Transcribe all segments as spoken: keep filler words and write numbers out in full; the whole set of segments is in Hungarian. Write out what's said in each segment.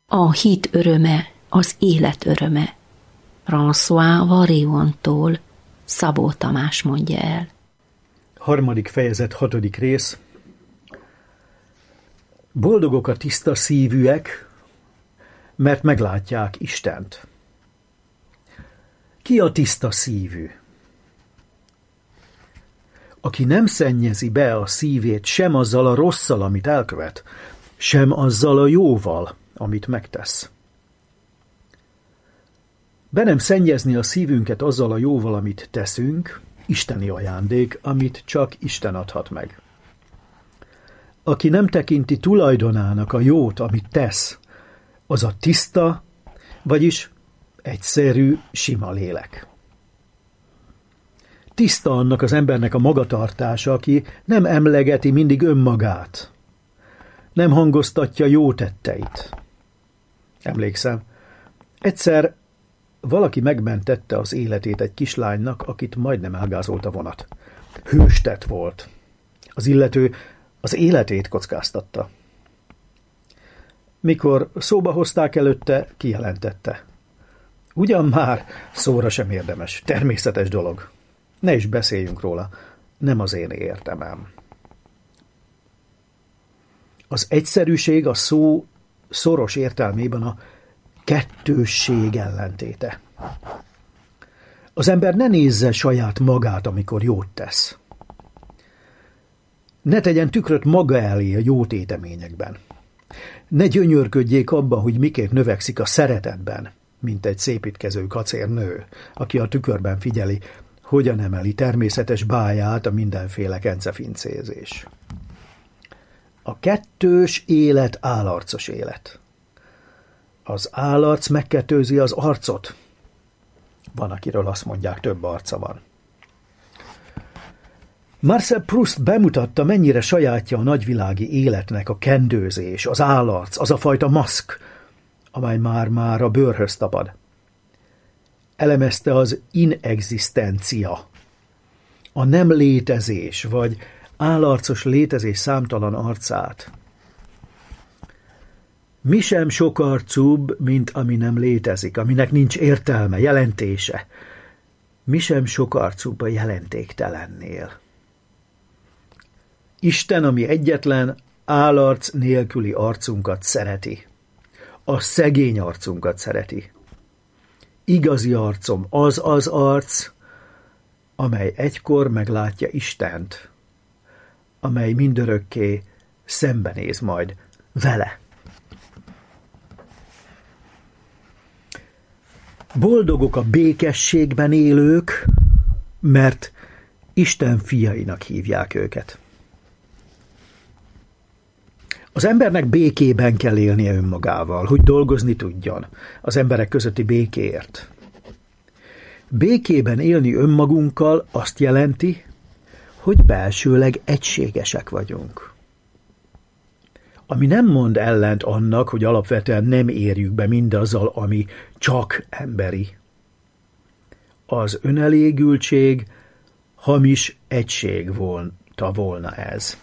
A hit öröme, az élet öröme. François Varillon-tól Szabó Tamás mondja el. Harmadik fejezet, hatodik rész. Boldogok a tiszta szívűek, mert meglátják Istent. Ki a tiszta szívű? Aki nem szennyezi be a szívét sem azzal a rosszal, amit elkövet, sem azzal a jóval, amit megtesz. Be nem szennyezni a szívünket azzal a jóval, amit teszünk, isteni ajándék, amit csak Isten adhat meg. Aki nem tekinti tulajdonának a jót, amit tesz, az a tiszta, vagyis egyszerű, sima lélek. Tiszta annak az embernek a magatartása, aki nem emlegeti mindig önmagát, nem hangoztatja jó tetteit. Emlékszem, egyszer valaki megmentette az életét egy kislánynak, akit majdnem elgázolt a vonat. Hőstett volt. Az illető az életét kockáztatta. Mikor szóba hozták előtte, kijelentette. Ugyan már szóra sem érdemes, természetes dolog. Ne is beszéljünk róla, nem az én értemem. Az egyszerűség a szó szoros értelmében a kettősség ellentéte. Az ember ne nézze saját magát, amikor jót tesz. Ne tegyen tükröt maga elé a jó téteményekben. Ne gyönyörködjék abban, hogy miként növekszik a szeretetben, mint egy szépítkező kacérnő, aki a tükörben figyeli, hogyan emeli természetes báját a mindenféle kencefincézés. A kettős élet állarcos élet. Az állarc megkettőzi az arcot. Van, akiről azt mondják, több arca van. Marcel Proust bemutatta, mennyire sajátja a nagyvilági életnek a kendőzés, az állarc, az a fajta maszk, amely már-már a bőrhöz tapad. Elemezte az inexisztencia, a nem létezés, vagy állarcos létezés számtalan arcát. Mi sem sokarcúbb, mint ami nem létezik, aminek nincs értelme, jelentése. Mi sem sokarcúbb a jelentéktelennél. Isten, ami egyetlen állarc nélküli arcunkat szereti. A szegény arcunkat szereti. Igazi arcom az az arc, amely egykor meglátja Istent, amely mindörökké szembenéz majd vele. Boldogok a békességben élők, mert Isten fiainak hívják őket. Az embernek békében kell élnie önmagával, hogy dolgozni tudjon az emberek közötti békéért. Békében élni önmagunkkal azt jelenti, hogy belsőleg egységesek vagyunk. Ami nem mond ellent annak, hogy alapvetően nem érjük be mindazzal, ami csak emberi. Az önelégültség hamis egység volna, volna ez.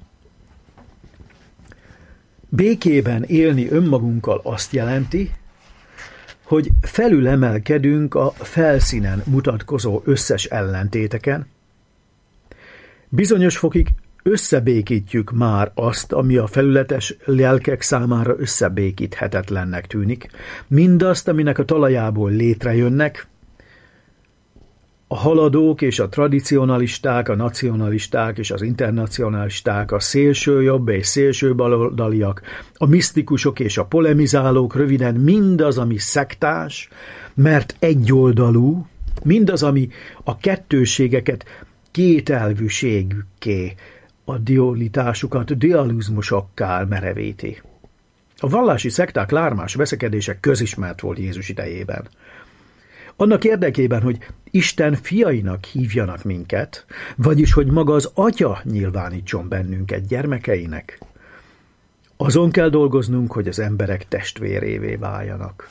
Békében élni önmagunkkal azt jelenti, hogy felülemelkedünk a felszínen mutatkozó összes ellentéteken, bizonyos fokig összebékítjük már azt, ami a felületes lelkek számára összebékíthetetlennek tűnik, mindazt, aminek a talajából létrejönnek, a haladók és a tradicionalisták, a nacionalisták és az internacionalisták, a szélsőjobb és szélsőbaloldaliak, a misztikusok és a polemizálók, röviden mindaz, ami szektás, mert egyoldalú, mindaz, ami a kettőségeket kételvűségükké, a dualitásukat dualizmusokká merevíti. A vallási szekták lármás veszekedése közismert volt Jézus idejében. Annak érdekében, hogy Isten fiainak hívjanak minket, vagyis hogy maga az Atya nyilvánítson bennünket gyermekeinek, azon kell dolgoznunk, hogy az emberek testvérévé váljanak.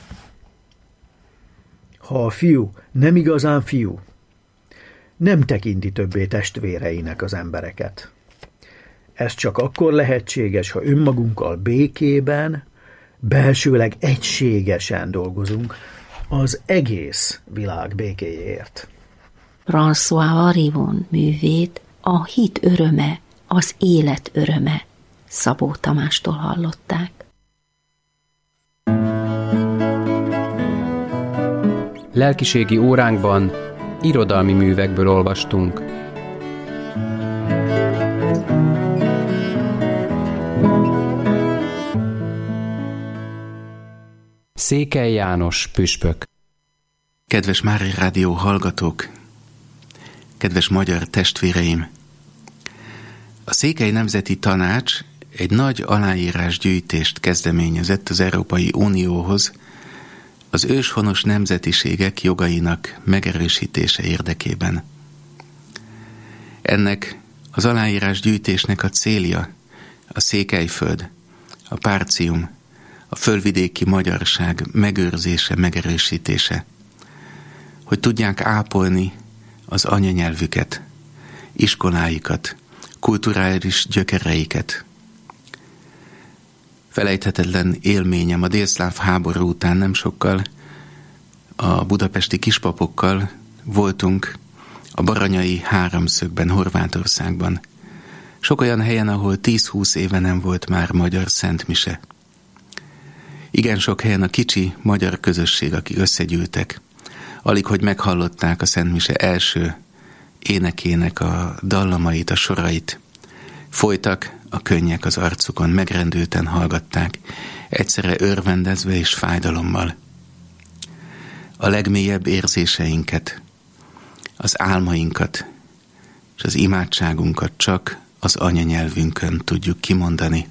Ha a fiú nem igazán fiú, nem tekinti többé testvéreinek az embereket. Ez csak akkor lehetséges, ha önmagunkkal békében, belsőleg egységesen dolgozunk az egész világ békéjéért. François Varivon művét a hit öröme, az élet öröme Szabó Tamástól hallották. Lelkiségi óránkban irodalmi művekből olvastunk. Székely János püspök. Kedves Mária Rádió hallgatók, kedves magyar testvéreim! A Székely Nemzeti Tanács egy nagy aláírásgyűjtést kezdeményezett az Európai Unióhoz az őshonos nemzetiségek jogainak megerősítése érdekében. Ennek az aláírásgyűjtésnek a célja a Székelyföld, a Párcium, a fölvidéki magyarság megőrzése, megerősítése, hogy tudják ápolni az anyanyelvüket, iskoláikat, kulturális gyökereiket. Felejthetetlen élményem a délszláv háború után nem sokkal a budapesti kispapokkal voltunk a Baranyai háromszögben, Horvátországban. Sok olyan helyen, ahol tíz-húsz éve nem volt már magyar szentmise. Igen sok helyen a kicsi magyar közösség, akik összegyűltek, alig hogy meghallották a szentmise első énekének a dallamait, a sorait. Folytak a könnyek az arcukon, megrendülten hallgatták, egyszerre örvendezve és fájdalommal. A legmélyebb érzéseinket, az álmainkat és az imádságunkat csak az anyanyelvünkön tudjuk kimondani.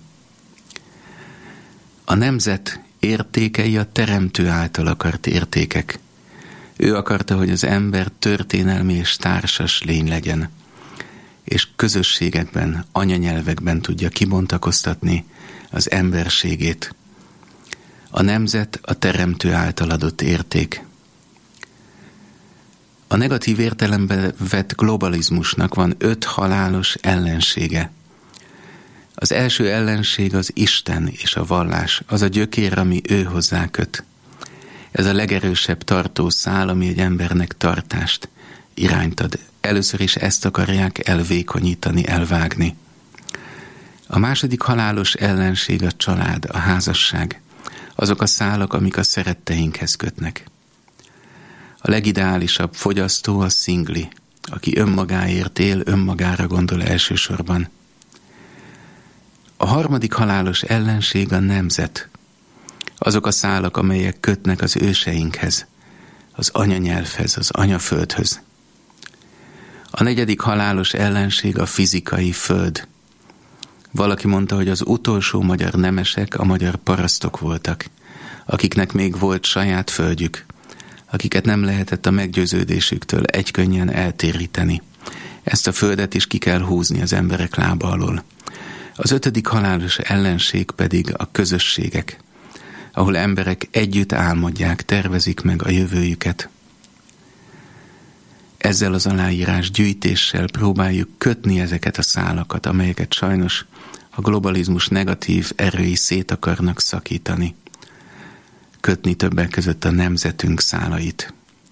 A nemzet értékei a teremtő által akart értékek. Ő akarta, hogy az ember történelmi és társas lény legyen, és közösségekben, anyanyelvekben tudja kibontakoztatni az emberségét. A nemzet a teremtő által adott érték. A negatív értelemben vett globalizmusnak van öt halálos ellensége. Az első ellenség az Isten és a vallás, az a gyökér, ami ő hozzá köt. Ez a legerősebb tartószál, ami egy embernek tartást, irányt ad. Először is ezt akarják elvékonyítani, elvágni. A második halálos ellenség a család, a házasság. Azok a szálak, amik a szeretteinkhez kötnek. A legideálisabb fogyasztó a szingli, aki önmagáért él, önmagára gondol elsősorban. A harmadik halálos ellenség a nemzet. Azok a szálak, amelyek kötnek az őseinkhez, az anyanyelvhez, az anyaföldhöz. A negyedik halálos ellenség a fizikai föld. Valaki mondta, hogy az utolsó magyar nemesek a magyar parasztok voltak, akiknek még volt saját földjük, akiket nem lehetett a meggyőződésüktől egykönnyen eltéríteni. Ezt a földet is ki kell húzni az emberek lába alól. Az ötödik halálos ellenség pedig a közösségek, ahol emberek együtt álmodják, tervezik meg a jövőjüket. Ezzel az aláírás gyűjtéssel próbáljuk kötni ezeket a szálakat, amelyeket sajnos a globalizmus negatív erői szét akarnak szakítani. Kötni többek között a nemzetünk szálait.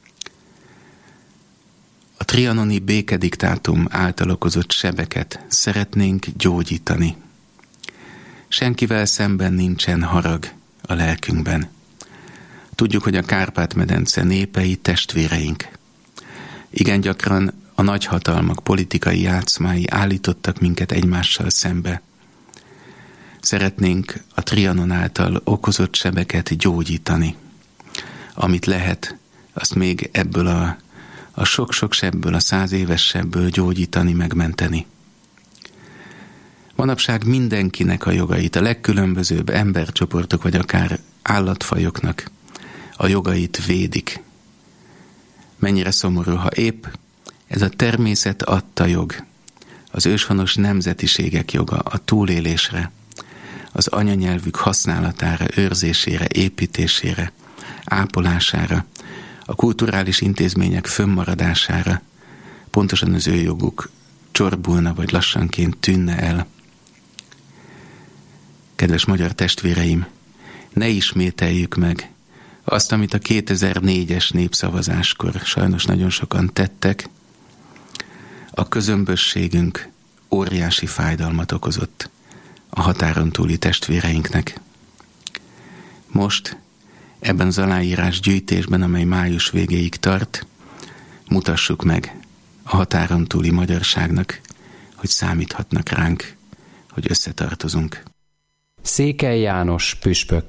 A trianoni békediktátum által okozott sebeket szeretnénk gyógyítani. Senkivel szemben nincsen harag a lelkünkben. Tudjuk, hogy a Kárpát-medence népei testvéreink. Igen gyakran a nagyhatalmak politikai játszmái állítottak minket egymással szembe. Szeretnénk a Trianon által okozott sebeket gyógyítani. Amit lehet, azt még ebből a, a sok-sok sebből, a száz éves sebből gyógyítani, megmenteni. Manapság mindenkinek a jogait, a legkülönbözőbb embercsoportok, vagy akár állatfajoknak a jogait védik. Mennyire szomorú, ha épp ez a természet adta jog, az őshonos nemzetiségek joga a túlélésre, az anyanyelvük használatára, őrzésére, építésére, ápolására, a kulturális intézmények fönnmaradására, pontosan az ő joguk csorbulna vagy lassanként tűnne el. Kedves magyar testvéreim, ne ismételjük meg azt, amit a kétezer-négyes népszavazáskor sajnos nagyon sokan tettek. A közömbösségünk óriási fájdalmat okozott a határon túli testvéreinknek. Most, ebben az aláírás gyűjtésben, amely május végéig tart, mutassuk meg a határon túli magyarságnak, hogy számíthatnak ránk, hogy összetartozunk. Székely János püspök.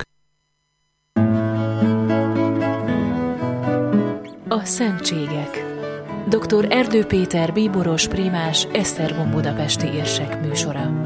A szentségek. doktor Erdő Péter bíboros primás Esztergom budapesti érsek műsora.